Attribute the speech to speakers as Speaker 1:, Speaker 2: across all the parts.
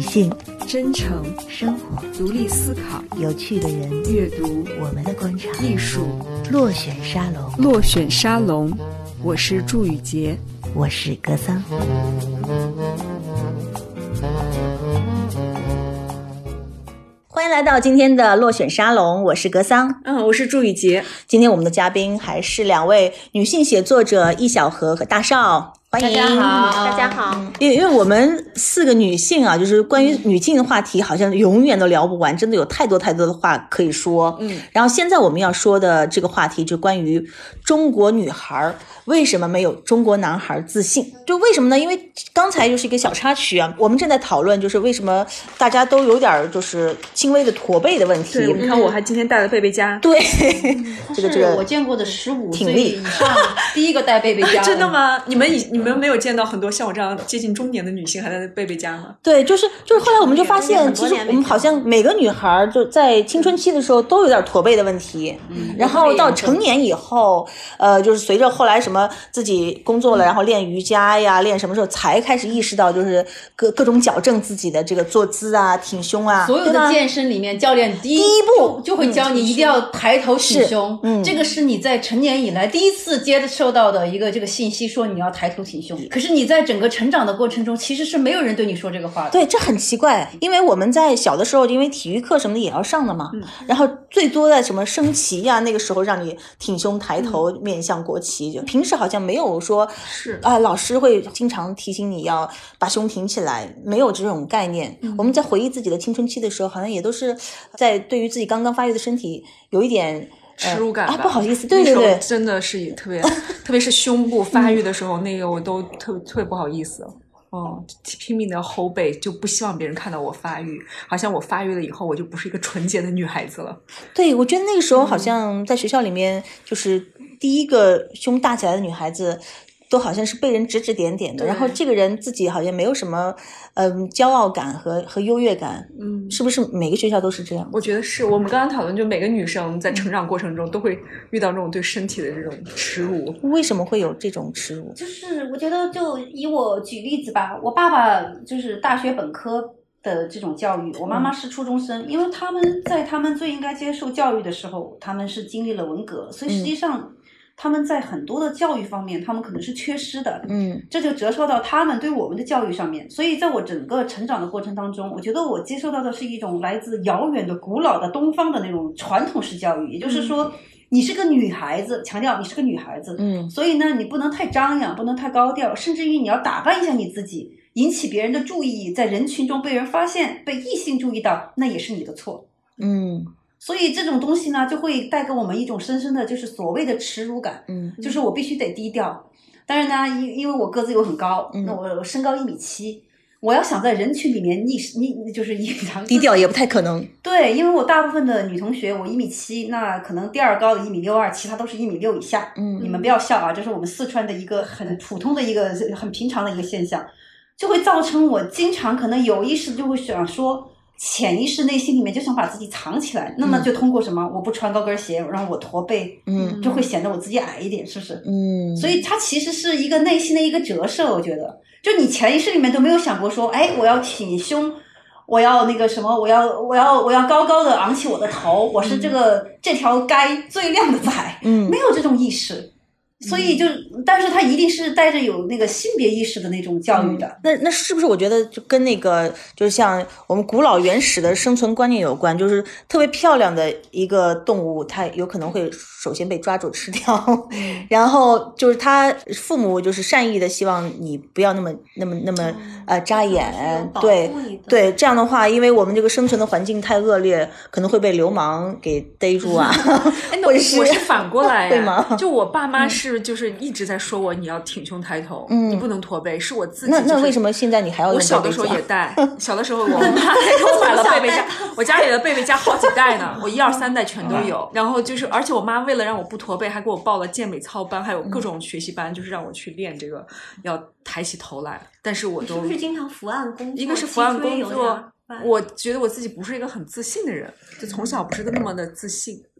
Speaker 1: 性、
Speaker 2: 真诚、
Speaker 1: 生活、
Speaker 2: 独立思考、
Speaker 1: 有趣的人、
Speaker 2: 阅读、
Speaker 1: 我们的观察、
Speaker 2: 艺术。
Speaker 1: 落选沙龙，
Speaker 2: 落选沙龙，我是祝雨洁，
Speaker 1: 我是格桑。欢迎来到今天的落选沙龙，我是格桑。
Speaker 2: 我是祝雨洁。
Speaker 1: 今天我们的嘉宾还是两位女性写作者易小荷和大少。欢迎，
Speaker 3: 大家好，大家好。
Speaker 1: 因为我们四个女性啊，就是关于女性的话题，好像永远都聊不完，真的有太多太多的话可以说。然后现在我们要说的这个话题，就关于中国女孩为什么没有中国男孩自信？就为什么呢？因为刚才就是一个小插曲啊，我们正在讨论，就是为什么大家都有点就是轻微的驼背的问题。
Speaker 2: 对，你看我还今天带了贝贝佳。
Speaker 1: 对，
Speaker 3: 这个我见过的15岁以上第一个带贝贝佳。
Speaker 2: 真的吗？你们没有见到很多像我这样接近中年的女性还在贝贝佳吗？
Speaker 1: 对，就是后来我们就发现，其实我们好像每个女孩就在青春期的时候都有点驼背的问题，然后到成年以后，就是随着后来什么自己工作了，然后练瑜伽呀，练什么时候才开始意识到，就是各种矫正自己的这个坐姿啊、挺胸啊。
Speaker 3: 所有的健身里面，教练第一步就会教你一定要抬头挺胸。这个是你在成年以来第一次受到的一个这个信息，说你要抬头挺胸。可是你在整个成长的过程中，其实是没有人对你说这个话的。
Speaker 1: 对，这很奇怪，因为我们在小的时候，因为体育课什么的也要上的嘛，然后最多在什么升旗呀，那个时候让你挺胸抬头，面向国旗。就平时好像没有说是啊，老师会经常提醒你要把胸挺起来，没有这种概念。我们在回忆自己的青春期的时候，好像也都是在对于自己刚刚发育的身体有一点
Speaker 2: 耻辱感吧，
Speaker 1: 不好意思，对对对，
Speaker 2: 真的是特别是胸部发育的时候，那个我都特别不好意思。拼命的吼背，就不希望别人看到我发育，好像我发育了以后，我就不是一个纯洁的女孩子了。
Speaker 1: 对，我觉得那个时候好像在学校里面，就是第一个胸大起来的女孩子，都好像是被人指指点点的，然后这个人自己好像没有什么骄傲感和优越感。是不是每个学校都是这样？
Speaker 2: 我觉得是。我们刚刚讨论，就每个女生在成长过程中都会遇到这种对身体的这种耻辱。
Speaker 1: 为什么会有这种耻辱？
Speaker 3: 就是我觉得，就以我举例子吧，我爸爸就是大学本科的这种教育，我妈妈是初中生，因为他们在他们最应该接受教育的时候，他们是经历了文革，所以实际上他们在很多的教育方面，他们可能是缺失的。这就折射到他们对我们的教育上面。所以在我整个成长的过程当中，我觉得我接受到的是一种来自遥远的、古老的东方的那种传统式教育，也就是说，你是个女孩子，强调你是个女孩子。所以呢，你不能太张扬，不能太高调，甚至于你要打扮一下你自己，引起别人的注意，在人群中被人发现，被异性注意到，那也是你的错。所以这种东西呢，就会带给我们一种深深的就是所谓的耻辱感。就是我必须得低调。当然呢，因为我个子又很高，那我身高1.7米，我要想在人群里面就是隐藏
Speaker 1: 低调也不太可能。
Speaker 3: 对，因为我大部分的女同学，我1.7米，那可能第二高的1.62米，其他都是1.6米以下。你们不要笑啊，这是我们四川的一个很普通的一个很平常的一个现象，就会造成我经常可能有意识就会想说，潜意识内心里面就想把自己藏起来，那么就通过什么？我不穿高跟鞋，让我驼背，就会显得我自己矮一点，是不是？所以它其实是一个内心的一个折射，我觉得，就你潜意识里面都没有想过说，哎，我要挺胸，我要那个什么，我要高高的昂起我的头，我是这条街最靓的仔，没有这种意识。所以但是他一定是带着有那个性别意识的那种教育的。
Speaker 1: 那是不是我觉得就跟那个就是像我们古老原始的生存观念有关？就是特别漂亮的一个动物，它有可能会首先被抓住吃掉，然后就是他父母就是善意的希望你不要那么扎眼，对，这样的话，因为我们这个生存的环境太恶劣，可能会被流氓给逮住啊。
Speaker 2: 我是反过来
Speaker 1: 对吗？
Speaker 2: 就我爸妈就是一直在说我你要挺胸抬头，你不能驼背，是我自己。
Speaker 1: 那为什么现在你还要用贝贝佳？
Speaker 2: 我小的时候也戴，小的时候我妈还给我买了贝贝佳，我家里的贝贝佳好几代呢，我1、2、3代全都有。然后就是而且我妈为了让我不驼背，还给我报了健美操班，还有各种学习班，就是让我去练这个要抬起头来。但是我都
Speaker 4: 是不是经常伏案工作？
Speaker 2: 一个是伏案工作，我觉得我自己不是一个很自信的人，就从小不是那么的自信。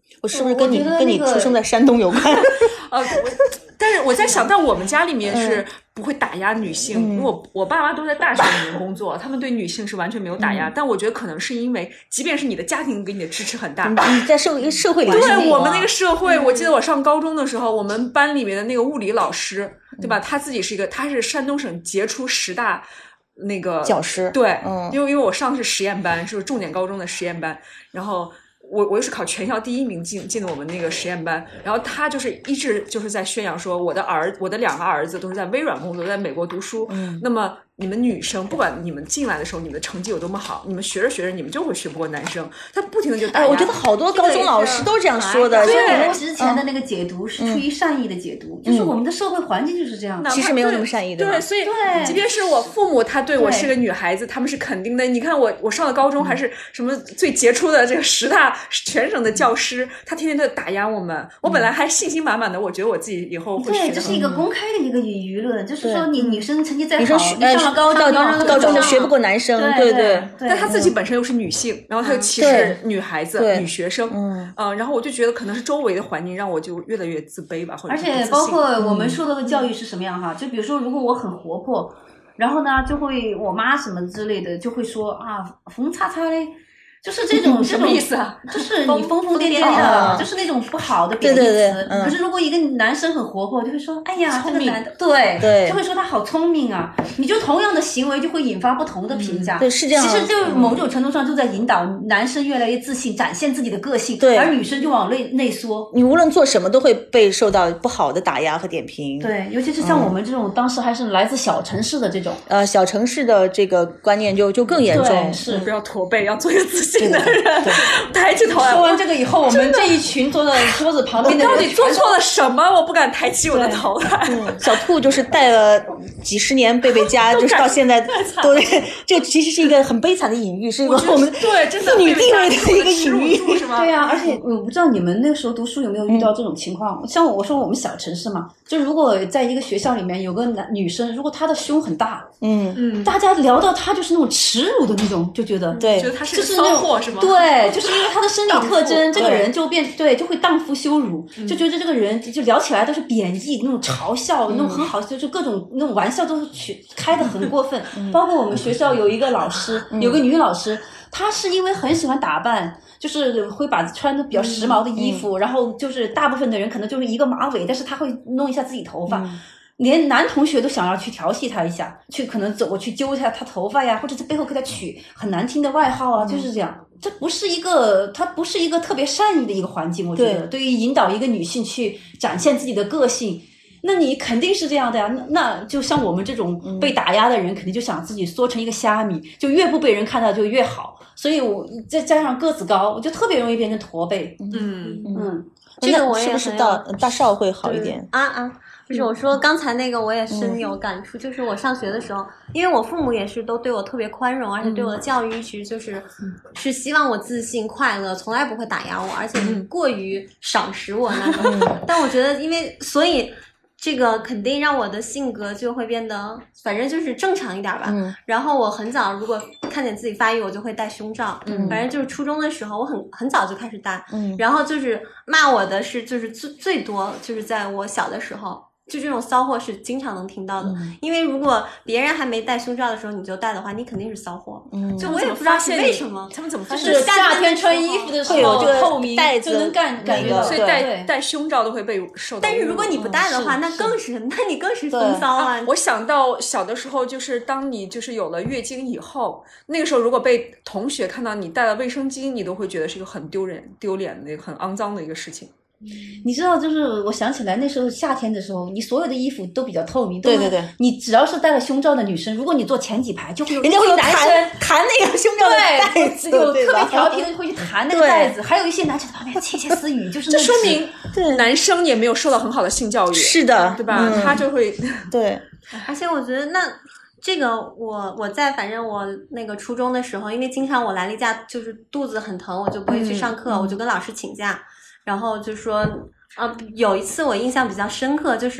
Speaker 1: 我是不是跟你
Speaker 3: 我觉得
Speaker 1: 跟你出生在山东有关？
Speaker 2: 但是我在想，但我们家里面是不会打压女性，因为我爸妈都在大学里面工作，他们对女性是完全没有打压。但我觉得可能是因为，即便是你的家庭给你的支持很大，
Speaker 1: 你在社会里，
Speaker 2: 对我们那个社会，我记得我上高中的时候，我们班里面的那个物理老师，对吧？他自己是他是山东省杰出10大那个
Speaker 1: 教师，
Speaker 2: 对，因为我上的是实验班，是重点高中的实验班，然后。我又是考全校第1名进的我们那个实验班，然后他就是一直就是在宣扬说我的2个儿子都是在微软工作，在美国读书。那么你们女生不管你们进来的时候你们的成绩有多么好，你们学着学着你们就会学不过男生。他不停的就打压。
Speaker 1: 我觉得好多高中老师都这样说的。
Speaker 3: 所以我们之前的那个解读是出于善意的解读，就是我们的社会环境就是这样的。
Speaker 1: 其实没有那么善意的。
Speaker 2: 对，所以即便是我父母他对我是个女孩子，他们是肯定的。你看我上了高中还是什么最杰出的这个10大全省的教师，他天天都在打压我们。我本来还信心满满的，我觉得我自己以后会学。
Speaker 3: 对，这是一个公开的一个舆论，就是说你女生成绩再好，你上了
Speaker 1: 高中就学不过男生，对。
Speaker 2: 但她自己本身又是女性，然后她又歧视女孩子、女学生，然后我就觉得可能是周围的环境让我就越来越自卑吧，或者
Speaker 3: 而且包括我们受到的教育是什么样哈？就比如说，如果我很活泼，然后呢，就会我妈什么之类的就会说啊，疯叉叉嘞。就是这种
Speaker 2: 什么意思啊？
Speaker 3: 就是你疯疯癫癫的，就是那种不好的贬义词。可是如果一个男生很活泼，就会说：“哎呀，这个男的，对，就会说他好聪明啊。”你就同样的行为就会引发不同的评价。
Speaker 1: 对，是这样。
Speaker 3: 其实就某种程度上就在引导男生越来越自信，展现自己的个性，
Speaker 1: 对，
Speaker 3: 而女生就往内缩。
Speaker 1: 你无论做什么都会被受到不好的打压和点评。
Speaker 3: 对，尤其是像我们这种当时还是来自小城市的这种，
Speaker 1: 小城市的这个观念就更严重。
Speaker 3: 是
Speaker 2: 不要驼背，要做一个自信的人。抬起头来。
Speaker 3: 说完这个以后，我们这一群坐在桌子旁边的人，
Speaker 2: 我到底做错了什么？我不敢抬起我的头来。
Speaker 1: 小兔就是带了几十年贝贝家，就是到现在都这其实是一个很悲惨的隐喻，是一个我们
Speaker 2: 对真的
Speaker 1: 妇女地位的一个隐喻，
Speaker 2: 是吗？
Speaker 3: 对啊，而且我不知道你们那个时候读书有没有遇到这种情况。像我说我们小城市嘛，就如果在一个学校里面有个女生，如果她的胸很大，大家聊到她就是那种耻辱的那种，就觉得
Speaker 1: 对，
Speaker 2: 觉得她是骚货是吗？
Speaker 3: 对，就是因为她的生理特征，这个人就就会荡妇羞辱，就觉得这个人就聊起来都是贬义，那种嘲笑，那种很好，就各种那种玩笑都是开得很过分。包括我们学校有一个老师，有个女老师，她是因为很喜欢打扮。就是会把穿的比较时髦的衣服，然后就是大部分的人可能就是一个马尾，但是她会弄一下自己头发，连男同学都想要去调戏她一下，去可能走过去揪一下她头发呀，或者在背后给她取很难听的外号啊，就是这样。它不是一个特别善意的一个环境，我觉得对于引导一个女性去展现自己的个性。那你肯定是这样的呀，那就像我们这种被打压的人，肯定就想自己缩成一个虾米，就越不被人看到就越好。所以我再加上个子高，我就特别容易变成驼背。
Speaker 4: 这个我也
Speaker 1: 是不是大少会好一点
Speaker 4: 就是我说刚才那个我也深有感触，就是我上学的时候，因为我父母也是都对我特别宽容，而且对我的教育其实是希望我自信快乐，从来不会打压我，而且过于赏识我那种。但我觉得所以这个肯定让我的性格就会变得反正就是正常一点吧。然后我很早如果看见自己发育，我就会戴胸罩。反正就是初中的时候我很早就开始戴。然后就是骂我的是就是最多就是在我小的时候，就这种骚货是经常能听到的。因为如果别人还没戴胸罩的时候你就戴的话，你肯定是骚货。就我也不知道是为什么，
Speaker 2: 他们怎么发
Speaker 3: 现？就是夏天穿衣服的时候透明
Speaker 1: 带
Speaker 3: 就能感觉到，
Speaker 2: 所以戴胸罩都会被受到。
Speaker 4: 但是如果你不戴的话，那你更是风骚啊！
Speaker 2: 我想到小的时候，就是当你就是有了月经以后，那个时候如果被同学看到你带了卫生巾，你都会觉得是一个很丢脸的、很肮脏的一个事情。
Speaker 3: 你知道，就是我想起来那时候夏天的时候，你所有的衣服都比较透明。
Speaker 1: 对，
Speaker 3: 你只要是戴了胸罩的女生，如果你坐前几排，就会有
Speaker 1: 人家会
Speaker 3: 男生
Speaker 1: 弹那个胸罩的带子，
Speaker 3: 有特别调皮的会去弹那个带子，还有一些男生在旁边窃窃私语，就是
Speaker 2: 这说明男生也没有受到很好的性教育。
Speaker 1: 是的，
Speaker 2: 对吧？他就会
Speaker 1: 对。
Speaker 4: 而且我觉得这个我在反正我那个初中的时候，因为经常我来例假就是肚子很疼，我就不会去上课，我就跟老师请假。然后就说有一次我印象比较深刻，就是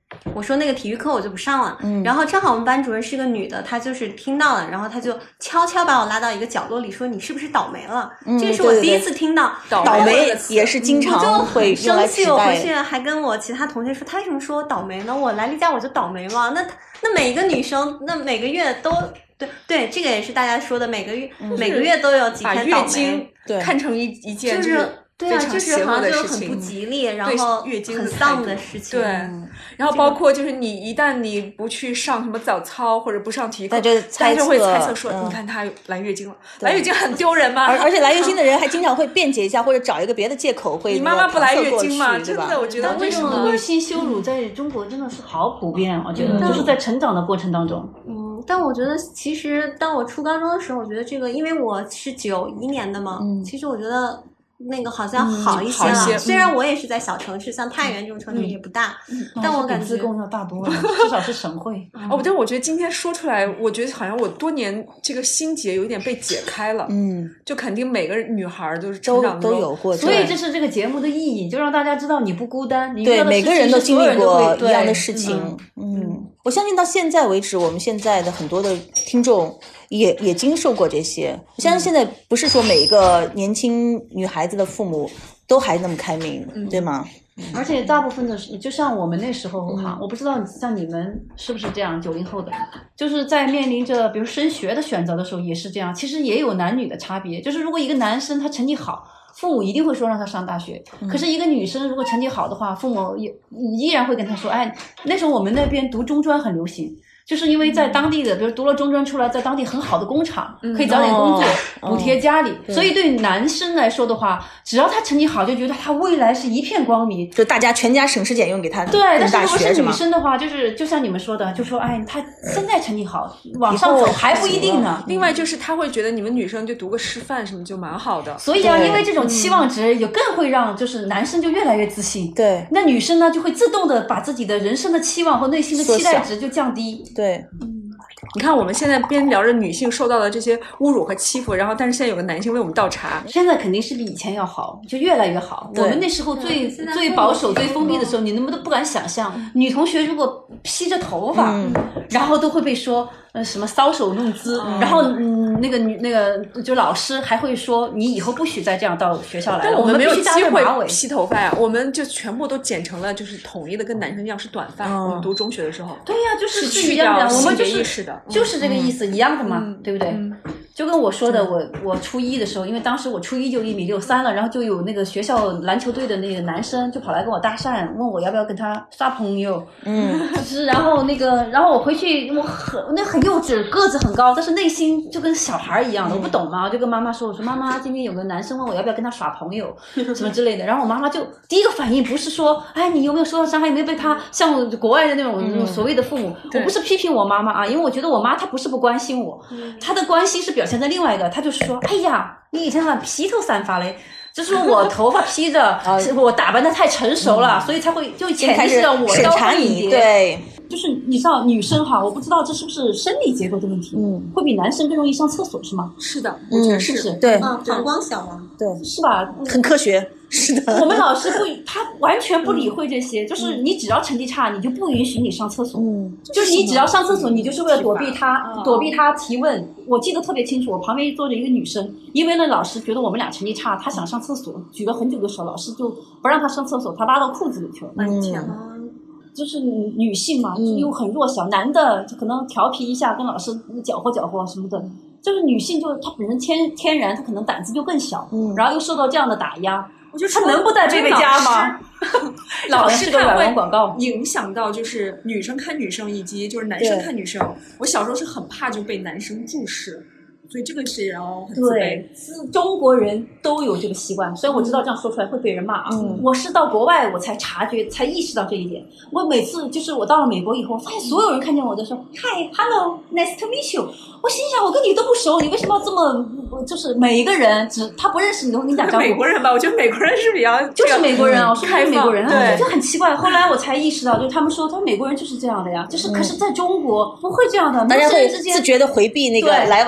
Speaker 4: 我说那个体育课我就不上了，然后正好我们班主任是个女的，她就是听到了，然后她就悄悄把我拉到一个角落里，说你是不是倒霉了？这是我第一次听到
Speaker 1: 倒霉也是经常会用来指代。
Speaker 4: 我回去还跟我其他同学说，他为什么说我倒霉呢？我来例假我就倒霉吗？那每个女生那每个月都对，这个也是大家说的，每个月都有几天倒霉，
Speaker 2: 把月经看成一件就是
Speaker 4: 对啊，就是好像就很不吉利，然后
Speaker 2: 月经
Speaker 4: 很丧的事情。
Speaker 2: 对，然后包括就是一旦你不去上什么早操或者不上体育课，大家就会猜测说，你看她来月经了，来月经很丢人吗？
Speaker 1: 而且来月经的人还经常会辩解一下，或者找一个别的借口会。
Speaker 2: 你妈妈不来月经吗？真的，我觉得
Speaker 3: 为什么女性羞辱在中国真的是好普遍？我觉得就是在成长的过程当中。
Speaker 4: 但我觉得其实当我初高中的时候，我觉得这个，因为我是91年的嘛，其实我觉得。那个好像好一些了，虽然我也是在小城市，像太原这种城市也不大，但我感觉
Speaker 3: 自贡要大多了，至少是省会。
Speaker 2: 但我觉得今天说出来，我觉得好像我多年这个心结有点被解开了。就肯定每个女孩都是成长
Speaker 1: 都有过，
Speaker 3: 所以这是这个节目的意义，就让大家知道你不孤单，你
Speaker 1: 对每个人都经历过一样的事情。我相信到现在为止，我们现在的很多的听众也经受过这些。我相信现在不是说每一个年轻女孩子的父母都还那么开明，对吗？
Speaker 3: 而且大部分的就像我们那时候哈，我不知道像你们是不是这样，90后的，就是在面临着比如升学的选择的时候也是这样。其实也有男女的差别，就是如果一个男生他成绩好，父母一定会说让他上大学，可是一个女生如果成绩好的话，父母也依然会跟他说，哎，那时候我们那边读中专很流行。就是因为在当地的，比如读了中专出来，在当地很好的工厂，可以找点工作，补贴家里。所以对男生来说的话，只要他成绩好，就觉得他未来是一片光明，
Speaker 1: 就大家全家省吃俭用给他
Speaker 3: 对，但是如果是女生的话，就像你们说的，就说哎，他现在成绩好，往上走还不一定呢。
Speaker 2: 另外就是他会觉得你们女生就读个师范什么就蛮好的。
Speaker 3: 所以啊，因为这种期望值也更会让就是男生就越来越自信。
Speaker 1: 对，
Speaker 3: 那女生呢就会自动的把自己的人生的期望和内心的期待值就降低。
Speaker 1: 对，
Speaker 2: 你看我们现在边聊着女性受到的这些侮辱和欺负，然后但是现在有个男性为我们倒茶，
Speaker 3: 现在肯定是比以前要好，就越来越好。我们那时候最保守、最封闭的时候，你们都不敢想象，女同学如果披着头发，然后都会被说什么搔首弄姿，然后那个就老师还会说你以后不许再这样到学校来了。
Speaker 2: 但我们没有机会
Speaker 3: 马尾
Speaker 2: 披头发呀，我们就全部都剪成了就是统一的，跟男生一样是短发。我们读中学的时候，
Speaker 3: 对呀，就是
Speaker 2: 去
Speaker 3: 一样的，我们
Speaker 2: 性别意识的，
Speaker 3: 就是这个意思，一样的嘛，对不对？就跟我说的，我初一的时候，因为当时我初一就1.63米了，然后就有那个学校篮球队的那个男生就跑来跟我搭讪，问我要不要跟他耍朋友。就是然后我回去我很幼稚，个子很高，但是内心就跟小孩一样的，我不懂嘛，我就跟妈妈说，我说妈妈，今天有个男生问我要不要跟他耍朋友，什么之类的。然后我妈妈就第一个反应不是说，哎，你有没有受到伤害，有没有被他像国外的那种所谓的父母，我不是批评我妈妈啊，因为我觉得我妈她不是不关心我，她的关心是表现在另外一个，她就是说，哎呀，你以前咋披头散发嘞？就是我头发披着，我打扮的太成熟了，所以才会就潜意识到我高贵一点。
Speaker 1: 对，
Speaker 3: 就是你知道女生哈，我不知道这是不是生理结构的问题，会比男生更容易上厕所是吗？
Speaker 2: 是的，我觉得是。
Speaker 1: 对，
Speaker 4: 膀胱小嘛，
Speaker 1: 对，
Speaker 3: 是吧？
Speaker 1: 很科学。是的，
Speaker 3: 我们老师他完全不理会这些，就是你只要成绩差，你就不允许你上厕所。就是你只要上厕所，你就是为了躲避他提问。我记得特别清楚，我旁边坐着一个女生，因为呢老师觉得我们俩成绩差，她想上厕所，举了很久的手，老师就不让她上厕所，她拉到裤子里去了。
Speaker 4: 天哪！
Speaker 3: 就是女性嘛，又很弱小，男的就可能调皮一下，跟老师搅和搅和什么的。就是女性就她本身天然她可能胆子就更小，然后又受到这样的打压。我觉得他能不带贝贝家吗？
Speaker 2: 老师
Speaker 3: 看软文广告
Speaker 2: 影响到就是女生看女生以及就是男生看女生。我小时候是很怕就被男生注视，所以这个是让我很自卑。
Speaker 3: 对，中国人都有这个习惯，虽然我知道这样说出来会被人骂啊。我是到国外我才才意识到这一点。我每次就是我到了美国以后，发现所有人看见我都说 Hi, hello, nice to meet you。我心想，我跟你都不熟，你为什么要这么就是每一个人他不认识你都跟你打招呼？
Speaker 2: 美国人吧，我觉得美国人是比较
Speaker 3: 就是美国人啊，我说美国人啊，
Speaker 2: 对，
Speaker 3: 就很奇怪。后来我才意识到，就他们说美国人就是这样的呀，就是可是在中国不会这样的，
Speaker 1: 大家会自觉的回避那个来往行人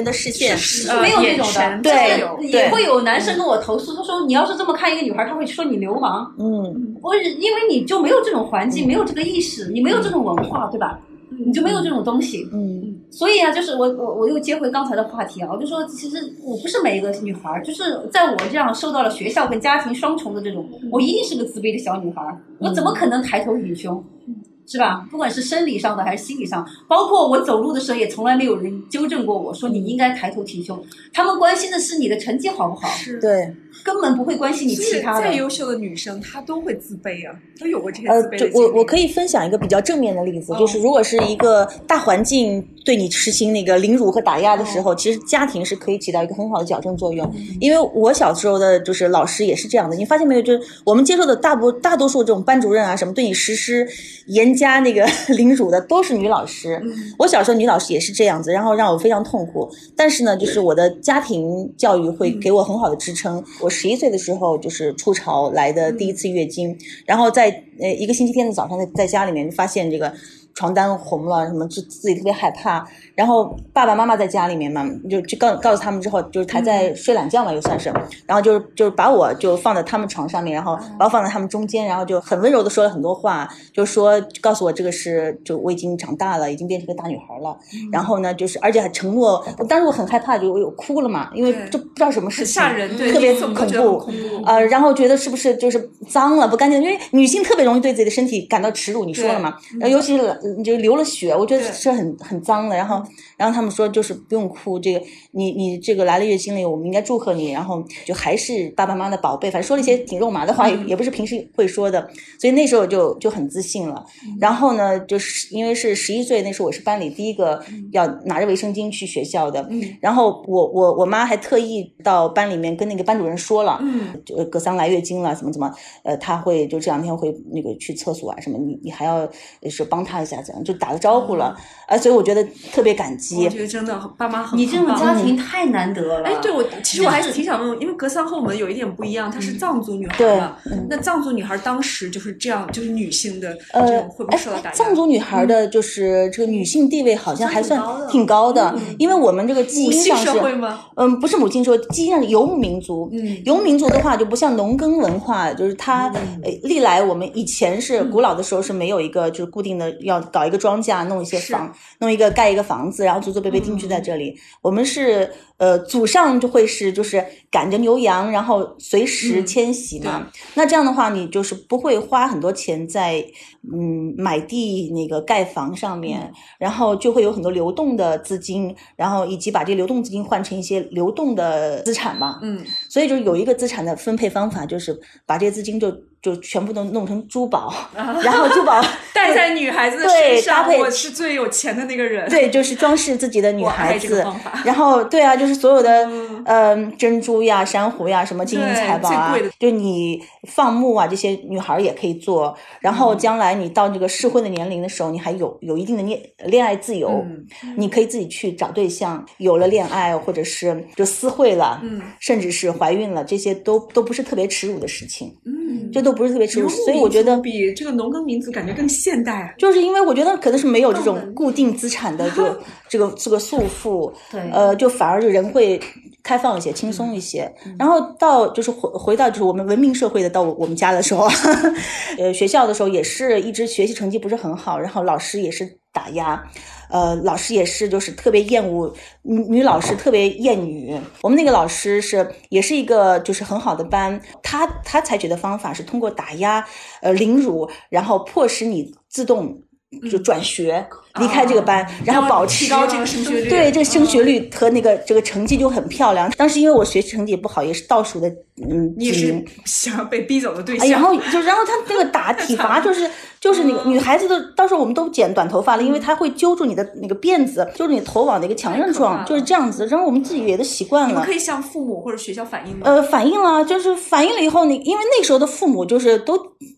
Speaker 1: 的视线，
Speaker 3: 没有这种的，
Speaker 1: 对，
Speaker 3: 也会有男生跟我投诉，他说你要是这么看一个女孩，他会说你流氓。不是，因为你就没有这种环境，没有这个意识，你没有这种文化，对吧？你就没有这种东西。所以啊，就是我又接回刚才的话题啊，我就说其实我不是每一个女孩，就是在我这样受到了学校跟家庭双重的这种，我一定是个自卑的小女孩，我怎么可能抬头挺胸？是吧？不管是生理上的还是心理上，包括我走路的时候也从来没有人纠正过我说你应该抬头挺胸。他们关心的是你的成绩好不好，
Speaker 2: 是
Speaker 1: 对，
Speaker 3: 根本不会关心你其他的。
Speaker 2: 再优秀的女生她都会自卑啊，都有过这些自卑的经历。
Speaker 1: 我可以分享一个比较正面的例子，就是如果是一个大环境对你实行那个凌辱和打压的时候，其实家庭是可以起到一个很好的矫正作用。因为我小时候的就是老师也是这样的，你发现没有？就是我们接受的大多数这种班主任啊什么对你实施严加那个凌辱的都是女老师。我小时候女老师也是这样子，然后让我非常痛苦。但是呢，就是我的家庭教育会给我很好的支撑。我11岁的时候就是初潮来的第一次月经，然后在一个星期天的早上在家里面就发现这个床单红了什么，就自己特别害怕。然后爸爸妈妈在家里面嘛，就告诉他们之后，就是还在睡懒觉嘛，又算是。然后就是把我就放在他们床上面，然后把我放在他们中间，然后就很温柔的说了很多话，就说告诉我这个是就我已经长大了，已经变成个大女孩了。然后呢，就是而且还承诺，当时我很害怕，就我有哭了嘛，因为就不知道什么事情，
Speaker 2: 吓人，对，
Speaker 1: 特别恐怖。然后觉得是不是就是脏了不干净，因为女性特别容易对自己的身体感到耻辱，你说了嘛，尤其是就流了血，我觉得是很脏的。然后他们说就是不用哭，这个你这个来了月经了，我们应该祝贺你，然后就还是爸爸妈妈的宝贝，反正说了一些挺肉麻的话，也不是平时会说的，所以那时候就很自信了。然后呢，就是因为是11岁，那时候我是班里第一个要拿着卫生巾去学校的，然后我妈还特意到班里面跟那个班主任说了，葛桑来月经了，怎么她会就这2天会那个去厕所啊什么，你还要是帮她一下，这样就打个招呼了。所以我觉得特别感激。
Speaker 2: 我觉得真的爸妈很棒。
Speaker 3: 你这种家庭太难得了。
Speaker 2: 对，其实我还是挺想问，因为格桑和我们有一点不一样，她是藏族女孩嘛。那藏族女孩当时就是这样，就是女性的这种会不会受到打压？
Speaker 1: 藏族女孩的就是这个女性地位好像还算挺高的，因为我们这个基因上是
Speaker 2: 母系社会吗？
Speaker 1: 不是母系社会，基因上是游牧民族。游牧民族的话就不像农耕文化，就是它历来我们以前是古老的时候是没有一个就是固定的要搞一个庄稼，弄一些盖一个房子，然后祖祖辈辈定居在这里。我们是祖上就会是就是赶着牛羊，然后随时迁徙嘛。那这样的话，你就是不会花很多钱在买地那个盖房上面，然后就会有很多流动的资金，然后以及把这流动资金换成一些流动的资产嘛。所以就是有一个资产的分配方法，就是把这些资金就全部都弄成珠宝，然后珠宝
Speaker 2: 戴在女孩子的身上，我是最有钱的那个人。
Speaker 1: 对，就是装饰自己的女孩子。
Speaker 2: 我爱这个方法。
Speaker 1: 然后对啊，就是所有的珍珠呀、珊瑚呀、什么金银财宝啊，就你放牧啊，这些女孩也可以做。然后将来你到这个适婚的年龄的时候，你还有一定的恋爱自由，你可以自己去找对象，有了恋爱或者是就私会了，甚至是怀孕了，这些都不是特别耻辱的事情。这都不是特别耻辱，所以我觉得
Speaker 2: 比这个农耕民族感觉更现代。
Speaker 1: 就是因为我觉得可能是没有这种固定资产的这个束缚，就反而人会开放一些，轻松一些。然后到就是回到就是我们文明社会的到我们家的时候，学校的时候也是一直学习成绩不是很好，然后老师也是打压。老师也是就是特别厌恶女老师，特别厌女。我们那个老师也是一个就是很好的班，他采取的方法是通过打压凌辱，然后迫使你自动就转学离开这个班，然后保持
Speaker 2: 提高这个升学率。
Speaker 1: 对，这个升学率和那个这个成绩就很漂亮。当时因为我学习成绩也不好，也是倒数的
Speaker 2: 你也是想要被逼走的对象。
Speaker 1: 然后他那个打体罚就是那个女孩子的，到时候我们都剪短头发了，因为他会揪住你的那个辫子，揪住你头往那个墙上撞，就是这样子。然后我们自己也都习惯了。
Speaker 2: 你们可以向父母或者学校反映吗？
Speaker 1: 反映了，就是反映了以后，因为那时候的父母就是都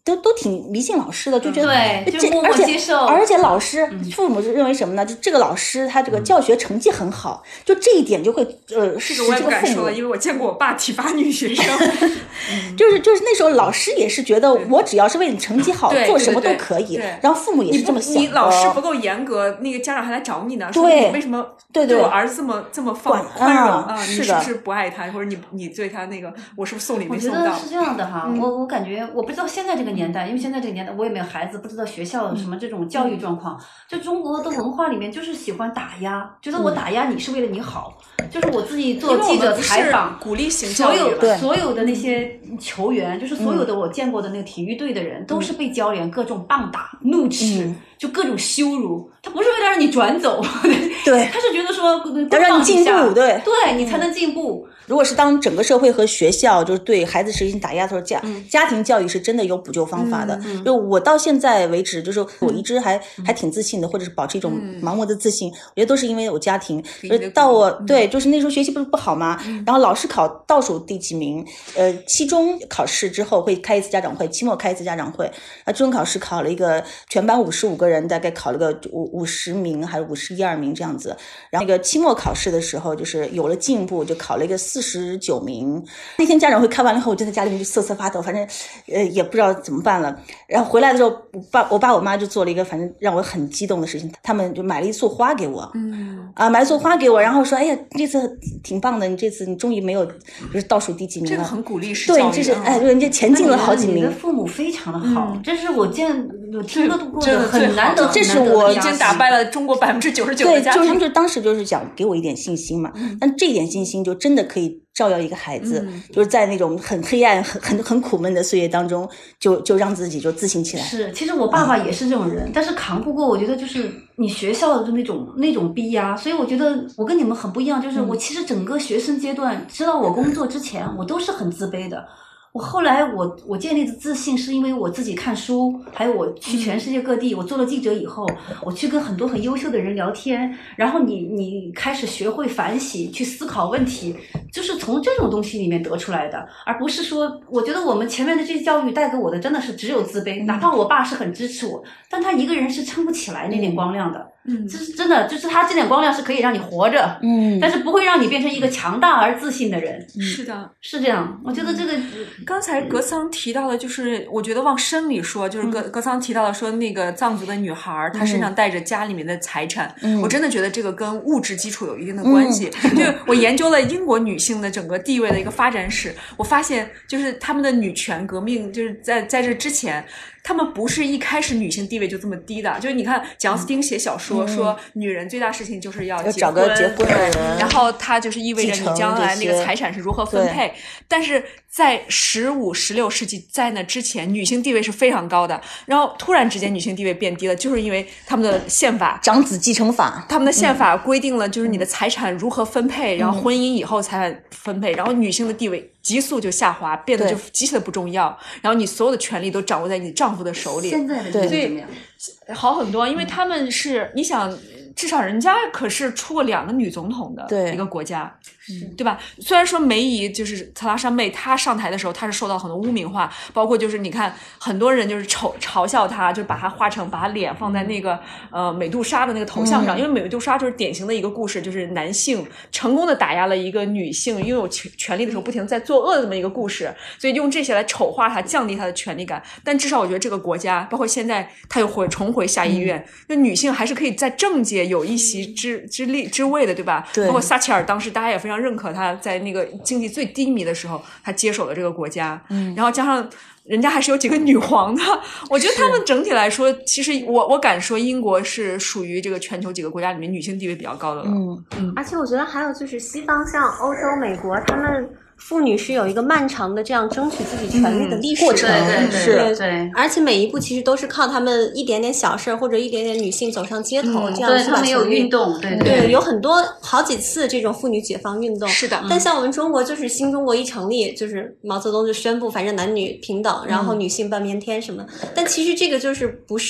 Speaker 1: 都挺迷信老师的，就觉得
Speaker 3: 对，就默默接受。
Speaker 1: 而且老师父母是认为什么呢？就这个老师他这个教学成绩很好，就这一点就会使
Speaker 2: 这个我也不敢
Speaker 1: 父母，
Speaker 2: 说了，因为我见过我爸体罚女学生。
Speaker 1: 就是那时候老师也是觉得我只要是为你成绩好做什么都可以，然后父母也是这么想。
Speaker 2: 你老师不够严格，那个家长还来找你呢，说
Speaker 1: 对，
Speaker 2: 你为什么
Speaker 1: 对
Speaker 2: 我儿子这么宽容啊？你
Speaker 1: 是
Speaker 2: 是不是不爱他，或者你对他那个，我是不是送礼没送到？
Speaker 3: 我觉得是这样的哈，我感觉我不知道现在这个年代，因为现在这个年代我也没有孩子，不知道学校什么这种教育状况。就中国的文化里面就是喜欢打压，觉得我打压你是为了你好。就是我自己做记者采访，
Speaker 2: 鼓励型教育，
Speaker 3: 所有的那些球员，就是所有的我见过的那个体育队的人，都是被教练各种棒打、怒斥，就各种羞辱。他不是为了让你转走，
Speaker 1: 对，
Speaker 3: 他是觉得说
Speaker 1: 要让你进步，对
Speaker 3: 你才能进步。
Speaker 1: 如果是当整个社会和学校就是对孩子实行打压的时候，家庭教育是真的有补救方法的。就我到现在为止，就是我一直还挺自信的，或者是保持一种盲目的自信，我觉得都是因为我家庭。到我对，就是那时候学习不好嘛，然后老是考倒数第几名，期中考试之后会开一次家长会，期末开一次家长会，期中考试考了一个全班55个人，大概考了个50名还是51、2名这样子。然后那个期末考试的时候，就是有了进步，就考了一个49名。那天家长会开完了以后，我就在家里面就瑟瑟发抖，反正也不知道怎么办了。然后回来的时候，我爸我妈就做了一个反正让我很激动的事情，他们就买了一束花给我，买了一束花给我，然后说，哎呀，这次挺棒的，你这次你终于没有就是倒数第几名了，
Speaker 2: 这个很鼓励式教育，
Speaker 1: 对，这是人家前进了好几名。
Speaker 3: 你的父母非常的好，这是我听得过的很难得，
Speaker 1: 这是我
Speaker 2: 已经打败了中国99%的家庭。
Speaker 1: 对，就是他们就当时就是想给我一点信心嘛，但这一点信心就真的可以照耀一个孩子，就是在那种很黑暗、很苦闷的岁月当中，就让自己就自信起来。
Speaker 3: 是，其实我爸爸也是这种人，但是扛不过，我觉得就是你学校的那种逼压，所以我觉得我跟你们很不一样，就是我其实整个学生阶段，直到我工作之前，我都是很自卑的。我后来我建立的自信是因为我自己看书，还有我去全世界各地，我做了记者以后，我去跟很多很优秀的人聊天，然后你开始学会反省，去思考问题，就是从这种东西里面得出来的，而不是说，我觉得我们前面的这些教育带给我的真的是只有自卑，哪怕我爸是很支持我，但他一个人是撑不起来那点光亮的。这是真的，就是他这点光亮是可以让你活着，但是不会让你变成一个强大而自信的人。
Speaker 2: 是的，
Speaker 3: 是这样。我觉得这个
Speaker 2: 刚才格桑提到的，就是我觉得往深里说，就是格桑提到的说，那个藏族的女孩她身上带着家里面的财产，我真的觉得这个跟物质基础有一定的关系。就我研究了英国女性的整个地位的一个发展史，我发现就是她们的女权革命，就是在这之前。他们不是一开始女性地位就这么低的，就是你看蒋斯汀写小说说女人最大事情就是要
Speaker 1: 找个结婚的人，
Speaker 2: 然后它就是意味着你将来那个财产是如何分配。但是在15、16世纪在那之前，女性地位是非常高的，然后突然之间女性地位变低了，就是因为他们的宪法
Speaker 1: 长子继承法，
Speaker 2: 他们的宪法规定了就是你的财产如何分配，然后婚姻以后财产分配，然后女性的地位急速就下滑，变得就极其的不重要，然后你所有的权利都掌握在你丈夫的手里。
Speaker 3: 现在的人怎么样？
Speaker 2: 好很多，因为他们是你想，至少人家可是出过2个女总统的一个国家，对吧？虽然说梅姨就是特拉莎妹，她上台的时候，她是受到很多污名化，包括就是你看很多人就是嘲笑她，就把她画成把她脸放在那个美杜莎的那个头像上，因为美杜莎就是典型的一个故事，就是男性成功的打压了一个女性拥有权力的时候不停在作恶的这么一个故事，所以用这些来丑化她，降低她的权力感。但至少我觉得这个国家，包括现在她又重回下议院，那女性还是可以在政界有一席之位的，对吧？
Speaker 1: 对。
Speaker 2: 包括撒切尔当时大家也非常认可她，在那个经济最低迷的时候，她接手了这个国家。然后加上人家还是有几个女皇的，我觉得他们整体来说，其实我敢说，英国是属于这个全球几个国家里面女性地位比较高的了。
Speaker 4: 而且我觉得还有就是西方，像欧洲、美国，他们妇女是有一个漫长的这样争取自己权利的历史
Speaker 1: 过程，
Speaker 3: 对，
Speaker 4: 而且每一步其实都是靠他们一点点小事或者一点点女性走上街头，这样
Speaker 3: 对，他们有运动，
Speaker 4: 对，有很多好几次这种妇女解放运动。
Speaker 2: 是的，
Speaker 4: 但像我们中国，就是新中国一成立，就是毛泽东就宣布，反正男女平等，然后女性半边天什么。但其实这个就是不是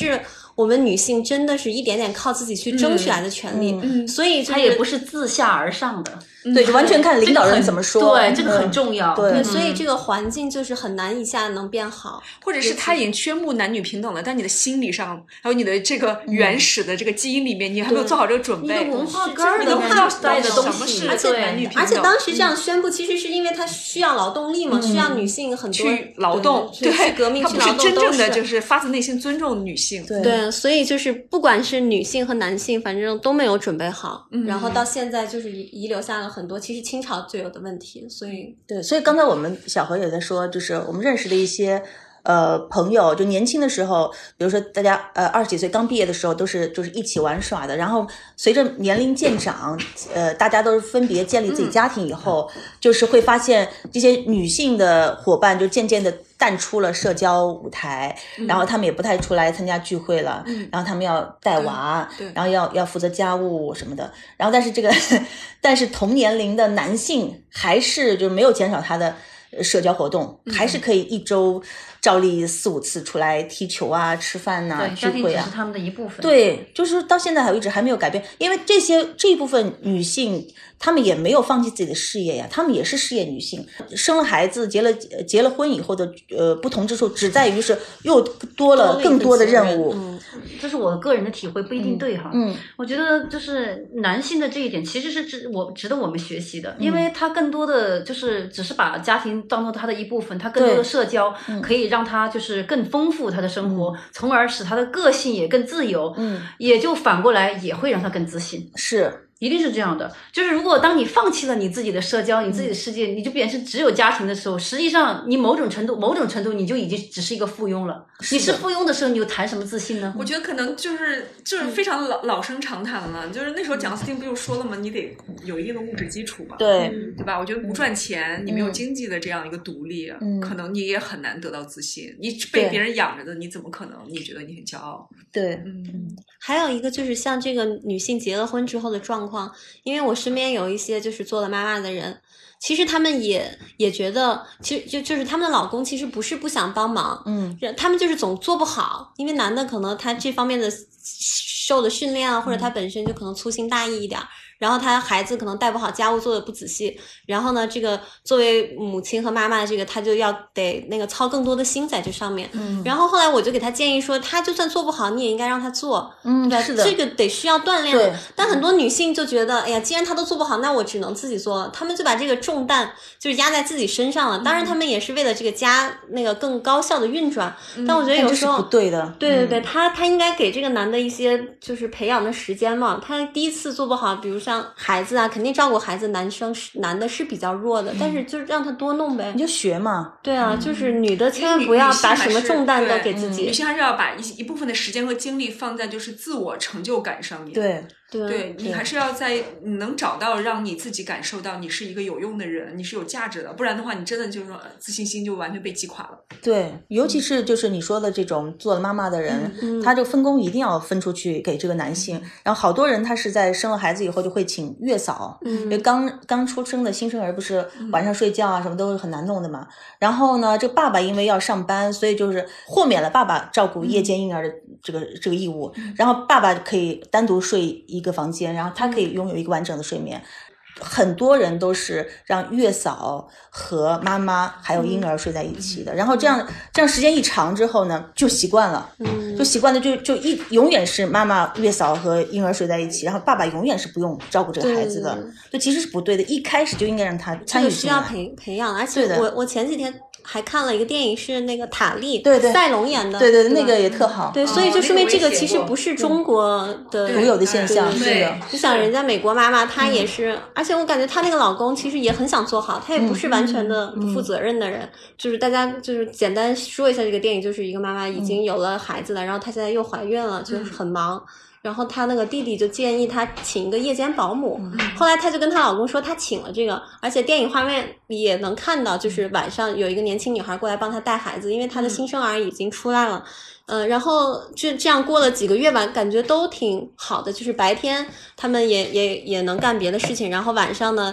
Speaker 4: 我们女性真的是一点点靠自己去争取来的权利，所以
Speaker 3: 它也不是自下而上的。
Speaker 1: 对，就完全看领导人怎么说。
Speaker 3: 对，这个很重要。
Speaker 1: 对，
Speaker 4: 所以这个环境就是很难一下能变好，
Speaker 2: 或者是他已经宣布男女平等了，但你的心理上还有你的这个原始的这个基因里面，你还没有做好这个准备，
Speaker 3: 你的文化根儿
Speaker 2: 你都不知道
Speaker 3: 带的东
Speaker 2: 什么
Speaker 3: 西，
Speaker 2: 是男女平等。
Speaker 4: 而且当时这样宣布，其实是因为它需要劳动力嘛，需要女性很多
Speaker 2: 去劳动，
Speaker 4: 对，去革命，去劳动，
Speaker 2: 他不是真正的就是发自内心尊重女性。
Speaker 4: 对，所以就是不管是女性和男性，反正都没有准备好，然后到现在就是遗留下了很多其实清朝就有的问题，所以
Speaker 1: 对，所以刚才我们小何也在说，就是我们认识的一些朋友，就年轻的时候，比如说大家20几岁刚毕业的时候，都是就是一起玩耍的，然后随着年龄渐长，大家都是分别建立自己家庭以后，就是会发现这些女性的伙伴就渐渐的淡出了社交舞台，然后他们也不太出来参加聚会了，然后他们要带娃，然后要负责家务什么的，然后但是同年龄的男性还是就没有减少他的社交活动，还是可以一周照例4、5次出来踢球啊、吃饭呐、聚会啊，
Speaker 3: 是他们的一部分。
Speaker 1: 对，就是到现在一直还没有改变，因为这一部分女性，她们也没有放弃自己的事业呀，她们也是事业女性，生了孩子、结了婚以后的不同之处，只在于是又多了更多的任务。
Speaker 3: 这是我个人的体会，不一定对哈。我觉得就是男性的这一点，其实是值得我们学习的，因为他更多的就是只是把家庭当做他的一部分，他更多的社交可以让他就是更丰富他的生活，从而使他的个性也更自由，也就反过来也会让他更自信。
Speaker 1: 是。
Speaker 3: 一定是这样的，就是如果当你放弃了你自己的社交，你自己的世界，你就变成只有家庭的时候，实际上你某种程度你就已经只是一个附庸了。你是附庸的时候，你又谈什么自信呢？
Speaker 2: 我觉得可能就是非常老生常谈了，就是那时候蒋斯汀不就说了吗？你得有一定的物质基础吧，
Speaker 1: 对
Speaker 2: 吧？我觉得不赚钱，你没有经济的这样一个独立，可能你也很难得到自信。你被别人养着的，你怎么可能你觉得你很骄傲？
Speaker 1: 对，
Speaker 4: 还有一个就是像这个女性结了婚之后的状况，因为我身边有一些就是做了妈妈的人，其实他们也觉得，其实就是他们的老公其实不是不想帮忙，他们就是总做不好，因为男的可能他这方面的受的训练啊，或者他本身就可能粗心大意一点。然后他孩子可能带不好家务，做的不仔细，然后呢这个作为母亲和妈妈的这个他就要得那个操更多的心在这上面，然后后来我就给他建议说，他就算做不好你也应该让他做，对吧？
Speaker 1: 是的，
Speaker 4: 这个得需要锻炼的。但很多女性就觉得，哎呀，既然他都做不好，那我只能自己做，他们就把这个重担就是压在自己身上了。当然他们也是为了这个家那个更高效的运转，但我觉得有时候
Speaker 1: 不对的。
Speaker 4: 对，他应该给这个男的一些就是培养的时间嘛。他第一次做不好，比如像孩子啊，肯定照顾孩子，男的是比较弱的，但是就让他多弄呗，
Speaker 1: 你就学嘛。
Speaker 4: 对啊，就是女的千万不要把什么重担都给自己，
Speaker 2: 女性还是要把一部分的时间和精力放在就是自我成就感上面。对，你还是要你能找到让你自己感受到你是一个有用的人，你是有价值的，不然的话你真的就是说自信心就完全被击垮了。
Speaker 1: 对，尤其是就是你说的这种做了妈妈的人，他这个分工一定要分出去给这个男性。然后好多人他是在生了孩子以后就会请月嫂，因为刚出生的新生儿不是晚上睡觉啊什么都是很难弄的嘛。然后呢，这个爸爸因为要上班，所以就是豁免了爸爸照顾夜间婴儿的这个义务，然后爸爸可以单独睡一个房间，然后他可以拥有一个完整的睡眠。很多人都是让月嫂和妈妈还有婴儿睡在一起的，然后这样时间一长之后呢，就习惯了，就习惯的就永远是妈妈、月嫂和婴儿睡在一起，然后爸爸永远是不用照顾这个孩子的，就其实是不对的，一开始就应该让他参与进来，
Speaker 4: 这个需要培养。而且我前几天还看了一个电影，是那个塔利赛隆演的，
Speaker 1: 对，那个也特好。
Speaker 4: 对，所以就说明这个其实不是中国的
Speaker 1: 独有的现象。
Speaker 4: 是的，你想人家美国妈妈，她也是，而且我感觉她那个老公其实也很想做好，他也不是完全的不负责任的人。就是大家就是简单说一下这个电影，就是一个妈妈已经有了孩子了，然后她现在又怀孕了，就是很忙。然后她那个弟弟就建议她请一个夜间保姆，后来她就跟她老公说她请了这个，而且电影画面里也能看到，就是晚上有一个年轻女孩过来帮她带孩子，因为她的新生儿已经出来了。然后就这样过了几个月吧，感觉都挺好的，就是白天他们也能干别的事情，然后晚上呢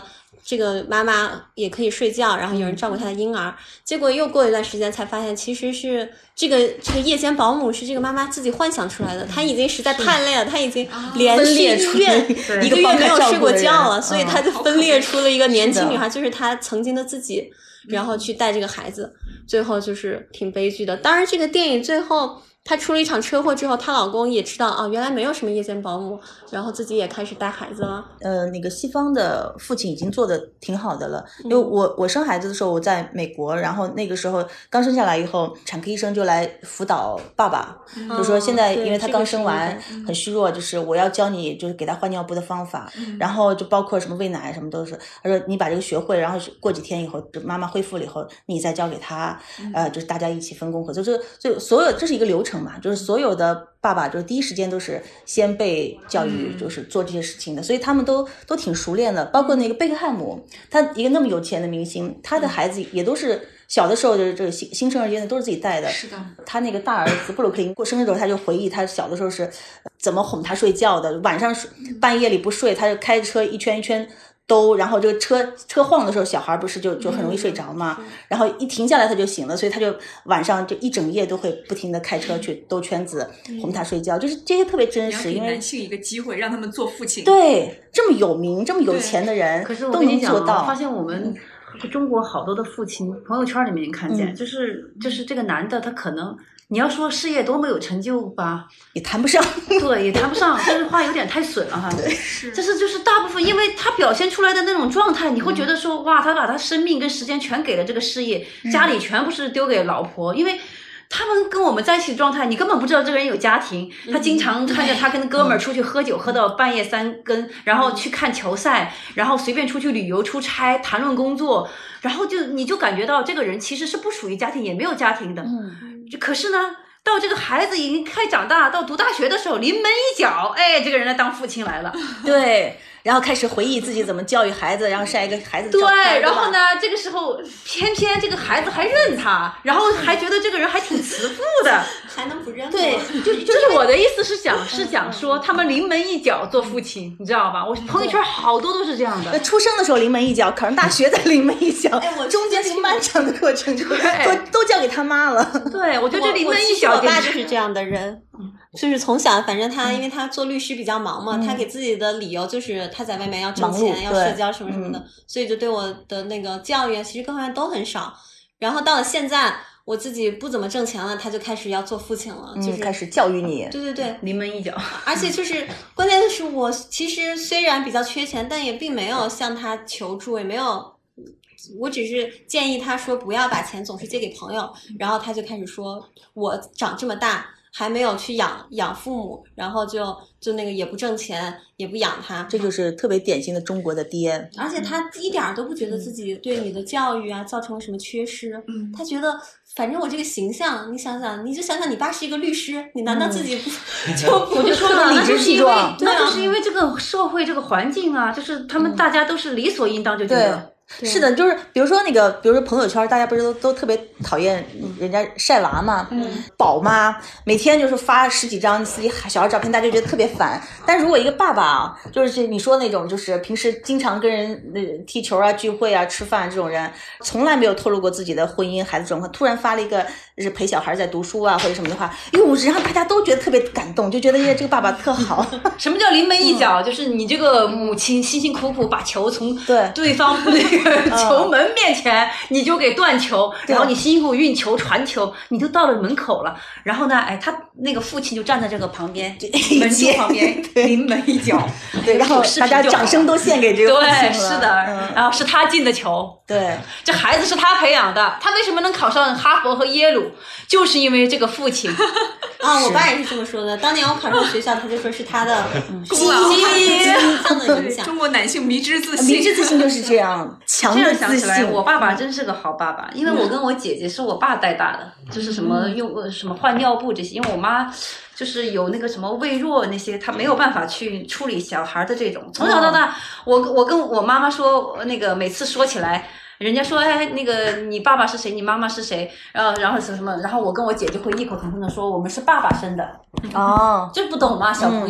Speaker 4: 这个妈妈也可以睡觉，然后有人照顾她的婴儿。结果又过一段时间才发现，其实是这个夜间保姆是这个妈妈自己幻想出来的。她已经实在太累了，她已经连续一个月没有睡过觉了，所以她就分裂出了一个年轻女孩，就是她曾经的自己，然后去带这个孩子，最后就是挺悲剧的。当然，这个电影最后她出了一场车祸之后，她老公也知道啊，原来没有什么夜间保姆，然后自己也开始带孩子了。
Speaker 1: 那个西方的父亲已经做的挺好的了，因为我生孩子的时候我在美国，然后那个时候刚生下来以后，产科医生就来辅导爸爸，就说现在因为他刚生完很虚弱，就是我要教你就是给他换尿布的方法，然后就包括什么喂奶什么都是，他说你把这个学会，然后过几天以后妈妈恢复了以后，你再教给他，就是大家一起分工合作，就所有这是一个流程嘛，就是所有的爸爸就是第一时间都是先被教育就是做这些事情的，所以他们都挺熟练的。包括那个贝克汉姆，他一个那么有钱的明星，他的孩子也都是小的时候的这个新生儿阶段都是自己带的。
Speaker 2: 是的，
Speaker 1: 他那个大儿子布鲁克林过生日的时候，他就回忆他小的时候是怎么哄他睡觉的，晚上半夜里不睡，他就开车一圈一圈兜，然后这个车晃的时候，小孩不是就很容易睡着嘛，然后一停下来他就醒了，所以他就晚上就一整夜都会不停的开车去兜圈子哄他睡觉，就是这些特别真实。因为
Speaker 2: 男性一个机会让他们做父亲，
Speaker 1: 对，这么有名这么有钱的人
Speaker 3: 可是我
Speaker 1: 都
Speaker 3: 跟你讲
Speaker 1: 能做到。
Speaker 3: 发现我们中国好多的父亲朋友圈里面看见，就是这个男的他可能你要说事业多么有成就吧，
Speaker 1: 也谈不上，
Speaker 3: 对，也谈不上，这句话有点太损了哈。对，就是大部分，因为他表现出来的那种状态，你会觉得说，哇，他把他生命跟时间全给了这个事业，家里全部是丢给老婆，因为他们跟我们在一起的状态，你根本不知道这个人有家庭。他经常看着他跟哥们儿出去喝酒，喝到半夜3更，然后去看球赛，然后随便出去旅游、出差、谈论工作，然后你就感觉到这个人其实是不属于家庭，也没有家庭的。可是呢，到这个孩子已经开始长大，到读大学的时候，临门一脚，哎，这个人来当父亲来了。
Speaker 1: 对，然后开始回忆自己怎么教育孩子，然后晒一个孩子的照片。
Speaker 3: 对，然后呢，这个时候偏偏这个孩子还认他，然后还觉得这个人还挺慈父的，
Speaker 4: 还能不认？
Speaker 3: 对，就是我的意思是讲说他们临门一脚做父亲，你知道吧？我朋友圈好多都是这样的。
Speaker 1: 出生的时候临门一脚，考上大学再临门一脚，中间这个漫长的过程就都交给他妈了。
Speaker 3: 对，我觉得这临门一脚，
Speaker 4: 我爸就是这样的人。就是从小，反正他因为他做律师比较忙嘛，他给自己的理由就是他在外面要挣钱、要社交什么什么的，所以就对我的那个教育其实各方面都很少。然后到了现在，我自己不怎么挣钱了，他就开始要做父亲了，就是
Speaker 1: 开始教育你。
Speaker 4: 对对对，
Speaker 3: 临门一脚。
Speaker 4: 而且就是关键的是，我其实虽然比较缺钱，但也并没有向他求助，也没有。我只是建议他说不要把钱总是借给朋友，然后他就开始说我长这么大还没有去养父母，然后就那个也不挣钱也不养他，
Speaker 1: 这就是特别典型的中国的爹。
Speaker 4: 而且他一点都不觉得自己对你的教育啊造成了什么缺失，他觉得反正我这个形象，你想想你爸是一个律师，你难道自己不
Speaker 3: 我就说了，
Speaker 1: 理直气壮，
Speaker 3: 那就是因为这个社会这个环境啊，就是他们大家都是理所应当就觉得。
Speaker 1: 是的，就是比如说朋友圈，大家不是都特别讨厌人家晒娃嘛，宝妈每天就是发10几张自己小孩照片，大家就觉得特别烦。但如果一个爸爸啊，就是你说那种就是平时经常跟人踢球啊、聚会啊、吃饭这种人，从来没有透露过自己的婚姻、孩子状况，突然发了一个是陪小孩在读书啊或者什么的话，让大家都觉得特别感动，就觉得这个爸爸特好。
Speaker 3: 什么叫临门一脚？就是你这个母亲辛辛苦苦把球从对方球门面前你就给断球，然后你辛辛苦运球传球，你就到了门口了，然后呢，他那个父亲就站在这个旁边门柱旁边临门一脚，
Speaker 1: 对，然后大家掌声都献给这个父亲了。
Speaker 3: 对，是的，然后是他进的球，
Speaker 1: 对，
Speaker 3: 这孩子是他培养的，他为什么能考上哈佛和耶鲁，就是因为这个父亲
Speaker 4: 啊，我爸也是这么说的。当年我考上学校，他就说是他的
Speaker 2: 基因
Speaker 4: 上的影响。
Speaker 2: 中国男性迷之自信，
Speaker 1: 迷之自信就是这样强的自信。
Speaker 3: 我爸爸真是个好爸爸，因为我跟我姐姐是我爸带大的，就是什么用什么换尿布这些，因为我妈就是有那个什么胃弱那些，她没有办法去处理小孩的这种。从小到大，我跟我妈妈说，那个每次说起来。人家说，那个你爸爸是谁，你妈妈是谁，然后什么，然后我跟我姐就会异口同声的说，我们是爸爸生的。
Speaker 1: 哦，
Speaker 3: 这不懂吗，小朋友？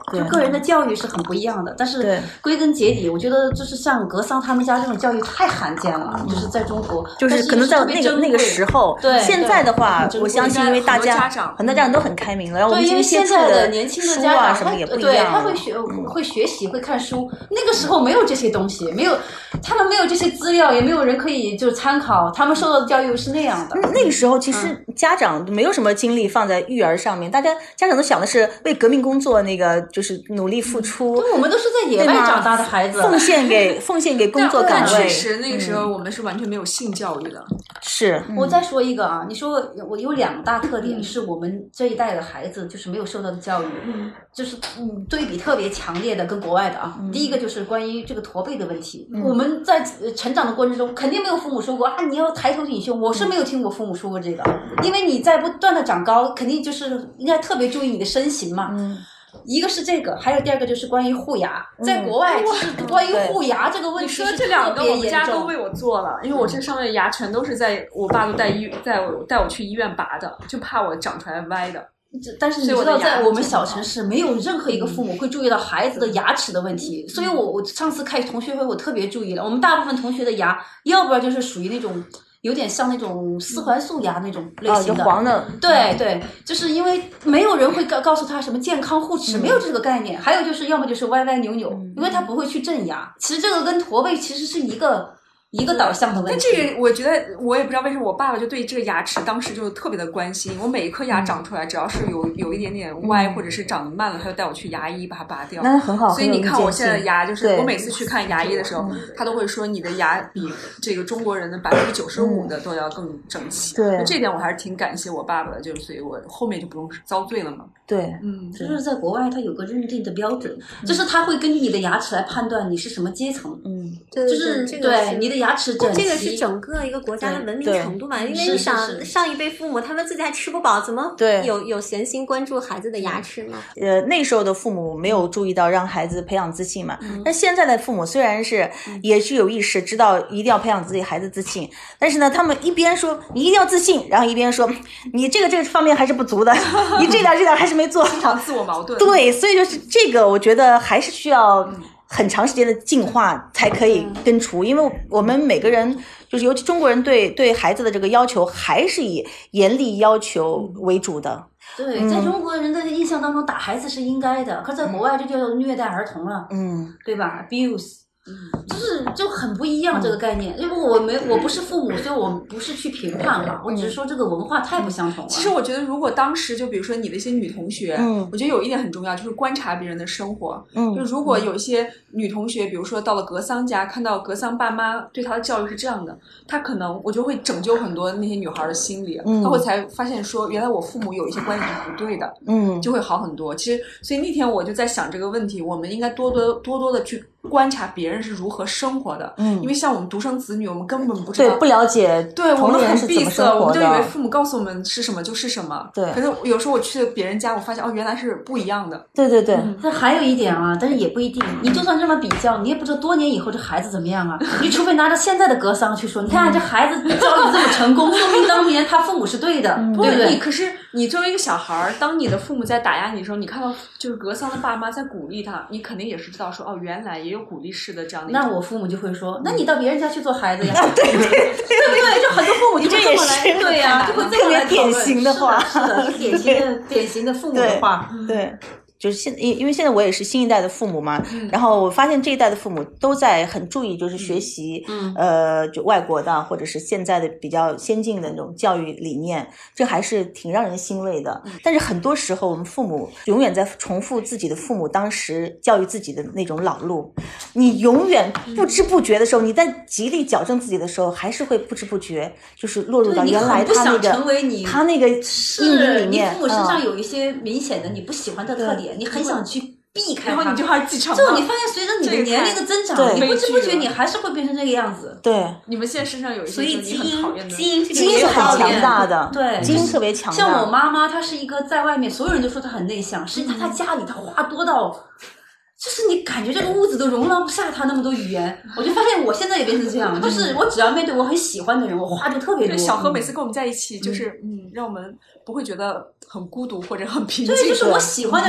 Speaker 3: 他个人的教育是很不一样的。但是
Speaker 1: 对
Speaker 3: 归根结底，我觉得就是像格桑他们家这种教育太罕见了，就是在中国，
Speaker 1: 就是可能在那个时候，
Speaker 3: 对，
Speaker 1: 现在的话，我相信因为大家很多家长都很开明了，然后我们
Speaker 3: 因为现在的年轻的家长
Speaker 1: 什么也不一样，
Speaker 3: 对，他会学习，会看书。那个时候没有这些东西，没有他们没有这些资料，也没有人可以就是参考，他们受到的教育是那样的。
Speaker 1: 那个时候其实家长没有什么精力放在育儿上面，家长都想的是为革命工作那个就是努力付出。
Speaker 3: 对，我们都是在野外长大的孩子，
Speaker 1: 奉献给工作岗位。
Speaker 2: 确实那个时候我们是完全没有性教育的。
Speaker 1: 是，
Speaker 3: 我再说一个啊，你说我有2大特点是我们这一代的孩子就是没有受到的教育，就是对比特别强烈的跟国外的啊。第一个就是关于这个驼背的问题，我们在成长的过程中肯定没有父母说过啊你要抬头挺胸，我是没有听过父母说过这个，因为你在不断的长高，肯定就是应该特别注意你的身形嘛。一个是这个，还有第二个就是关于护牙，在国外其实关于护牙这个问题是特别严重。
Speaker 2: 你说这2个我们家都为我做了，因为我这上面的牙全都是在我爸都带我去医院拔的，就怕我长出来歪的。
Speaker 3: 但是你知道，在我们小城市，没有任何一个父母会注意到孩子的牙齿的问题。所以我上次开同学会，我特别注意了。我们大部分同学的牙，要不然就是属于那种有点像那种4环素牙那种类型的，
Speaker 1: 黄的。
Speaker 3: 对，就是因为没有人会告诉他什么健康护齿，没有这个概念。还有就是要么就是歪歪扭扭，因为他不会去正牙。其实这个跟驼背其实是一个导向的问题。
Speaker 2: 但这个我觉得我也不知道为什么我爸爸就对这个牙齿当时就特别的关心，我每一颗牙长出来只要是有一点点歪或者是长得慢了，他就带我去牙医把它拔掉。
Speaker 1: 那很好。
Speaker 2: 所以你看我现在的牙，就是我每次去看牙医的时候，他都会说你的牙比这个中国人的95%的都要更整齐。
Speaker 1: 对，
Speaker 2: 这点我还是挺感谢我爸爸的，就是所以我后面就不用遭罪了嘛。
Speaker 1: 对，
Speaker 3: 就是在国外他有个认定的标准，就是他会根据你的牙齿来判断你是什么阶层。就是对你的牙齿整齐，
Speaker 4: 这个是整个一个国家的文明程度嘛？因为你想上一辈父母他们自己还吃不饱，怎么有闲心关注孩子的牙齿呢？
Speaker 1: 那时候的父母没有注意到让孩子培养自信嘛。但现在的父母虽然是也是有意识知道一定要培养自己孩子自信，但是呢，他们一边说你一定要自信，然后一边说你这个方面还是不足的，你这点还是没做好，
Speaker 2: 经常自我矛盾。
Speaker 1: 对，所以就是这个，我觉得还是需要很长时间的进化才可以根除，因为我们每个人就是尤其中国人对孩子的这个要求还是以严厉要求为主的。
Speaker 3: 对，在中国人的印象当中，打孩子是应该的，可是在国外这叫虐待儿童了，对吧 ？abuse。就很不一样这个概念，因为我不是父母，所以我不是去评判哈，我只是说这个文化太不相同了。
Speaker 2: 其实我觉得，如果当时就比如说你的一些女同学，我觉得有一点很重要，就是观察别人的生活。就如果有一些女同学，比如说到了格桑家，看到格桑爸妈对她的教育是这样的，她可能我就会拯救很多那些女孩的心理，她会才发现说，原来我父母有一些观念是不对的，就会好很多。其实，所以那天我就在想这个问题，我们应该多多的去观察别人是如何生活的，因为像我们独生子女，我们根本不知道，
Speaker 1: 对，不了解，
Speaker 2: 对，我们很闭塞，我们就以为
Speaker 1: 为
Speaker 2: 父母告诉我们是什么就是什么，
Speaker 1: 对。
Speaker 2: 可是有时候我去别人家，我发现原来是不一样的。
Speaker 1: 对。
Speaker 3: 但还有一点啊，但是也不一定，你就算这么比较，你也不知道多年以后这孩子怎么样啊。你除非拿着现在的格桑去说，你看这孩子教育这么成功，说明当年他父母是对的，对不对？
Speaker 2: 可是你作为一个小孩，当你的父母在打压你的时候，你看到就是格桑的爸妈在鼓励他，你肯定也是知道说原来也有鼓励式的这样的。
Speaker 3: 那我父母就会说，那你到别人家去做孩子呀，对不对？就很多父母就会这么来，对呀，就会这么来讨论。
Speaker 1: 典型的话，
Speaker 3: 是的，典型的父母的话，
Speaker 1: 对。就是因为现在我也是新一代的父母嘛，然后我发现这一代的父母都在很注意，就是学习就外国的或者是现在的比较先进的那种教育理念，这还是挺让人欣慰的。但是很多时候我们父母永远在重复自己的父母当时教育自己的那种老路，你永远不知不觉的时候，你在极力矫正自己的时候，还是会不知不觉就是落入到原来他那个阴影里面。
Speaker 3: 你父母身上有一些明显的你不喜欢的特点，你很想去避开它，
Speaker 2: 然后你就还继承。
Speaker 3: 就你发现随着你的年龄的增长，你不知不觉你还是会变成这个样子。
Speaker 1: 对，
Speaker 2: 你们现在身上有一些，
Speaker 4: 所以
Speaker 2: 基
Speaker 4: 因
Speaker 1: 是很强大的，
Speaker 3: 对，
Speaker 1: 基因特别强大。
Speaker 3: 像我妈妈，她是一个在外面所有人都说她很内向，实际她家里她话多到，就是你感觉这个屋子都容纳不下她那么多语言。我就发现我现在也变成这样，就是我只要面对我很喜欢的人，我话就特别多。
Speaker 2: 对，小何每次跟我们在一起，就是让我们不会觉得很孤独或者很平静。
Speaker 3: 对，就是我喜欢的人。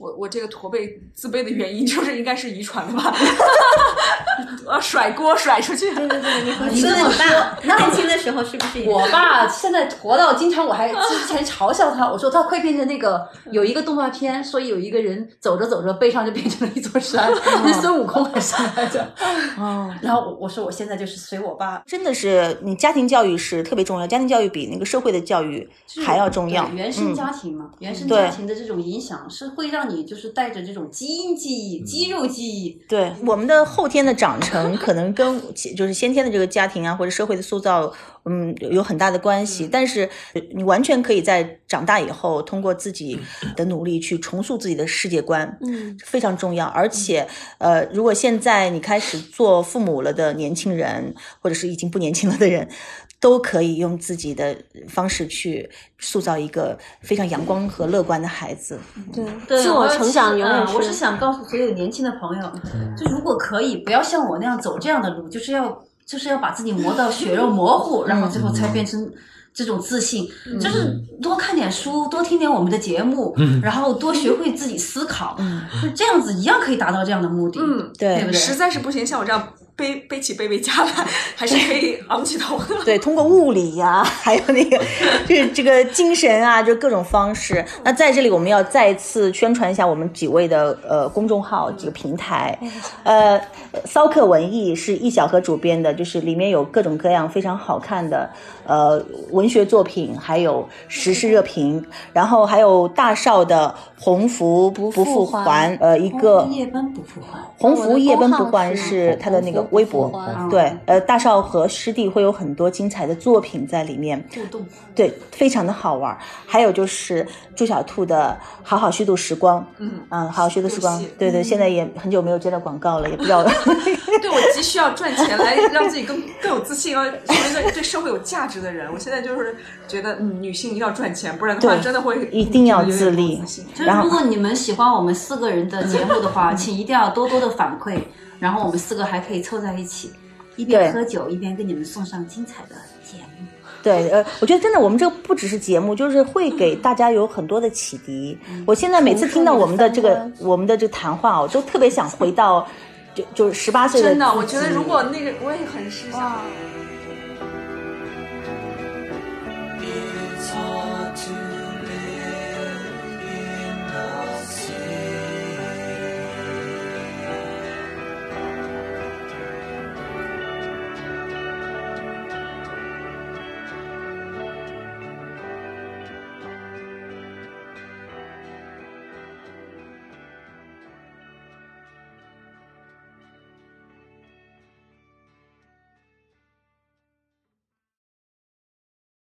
Speaker 2: 我这个驼背自卑的原因就是应该是遗传的吧，甩锅甩出去。
Speaker 4: 对对对，你回去
Speaker 3: 你
Speaker 4: 跟我
Speaker 3: 这么说
Speaker 4: 爸年轻的时候是不是也？
Speaker 3: 我爸现在驼到经常我还之前嘲笑他，我说他快变成那个有一个动画片，说有一个人走着走着背上就变成了一座山，那孙悟空还是来着。
Speaker 1: 哦，
Speaker 3: 然后我说我现在就是随我爸。
Speaker 1: 真的是你家庭教育是特别重要，家庭教育比那个社会的教育还要重要。
Speaker 3: 对原生家庭嘛，原生家庭的这种影响是会让你就是带着这种基因记忆、肌肉记忆。
Speaker 1: 对，我们的后天的长成可能跟就是先天的这个家庭啊或者社会的塑造，有很大的关系。但是你完全可以在长大以后，通过自己的努力去重塑自己的世界观，非常重要。而且，如果现在你开始做父母了的年轻人，或者是已经不年轻了的人，都可以用自己的方式去塑造一个非常阳光和乐观的孩子。
Speaker 4: 对，自我成长永远
Speaker 3: 我是想告诉所有年轻的朋友，就如果可以，不要像我那样走这样的路，就是要把自己磨到血肉模糊，然后最后才变成这种自信。就是多看点书，多听点我们的节目，然后多学会自己思考，就这样子一样可以达到这样的目的。
Speaker 1: 对
Speaker 3: 对不对？
Speaker 2: 实在是不行，像我这样背起贝贝家来，还是可以昂起头的。
Speaker 1: 对，通过物理呀，还有那个就是这个精神啊，就各种方式。那在这里我们要再次宣传一下我们几位的公众号几个平台。骚客文艺是易小河主编的，就是里面有各种各样非常好看的文学作品，还有时事热评，然后还有大少的鸿福不复还，一个
Speaker 3: 夜奔不复还。
Speaker 1: 鸿福夜奔不还是他的那个微博，对，大少和师弟会有很多精彩的作品在里面，
Speaker 3: 互动，
Speaker 1: 对，非常的好玩。还有就是朱小兔的好好虚度时光，好好虚度时光，对对，现在也很久没有接到广告了，也不知道。
Speaker 2: 对，我急需要赚钱来让自己更有自信，成为一个对社会有价值的人。我现在就是觉得，女性一定要赚钱，不然的话真的会
Speaker 1: 一定要自立。
Speaker 3: 就是如果你们喜欢我们4个人的节目的话，请一定要多多的反馈，然后我们4个还可以凑在一起，一边喝酒一边给你们送上精彩的节目。
Speaker 1: 对，我觉得真的，我们这个不只是节目，就是会给大家有很多的启迪。我现在每次听到我们的这个谈话，我都特别想回到就18岁的。
Speaker 2: 真的，我觉得如果那个我也很是想。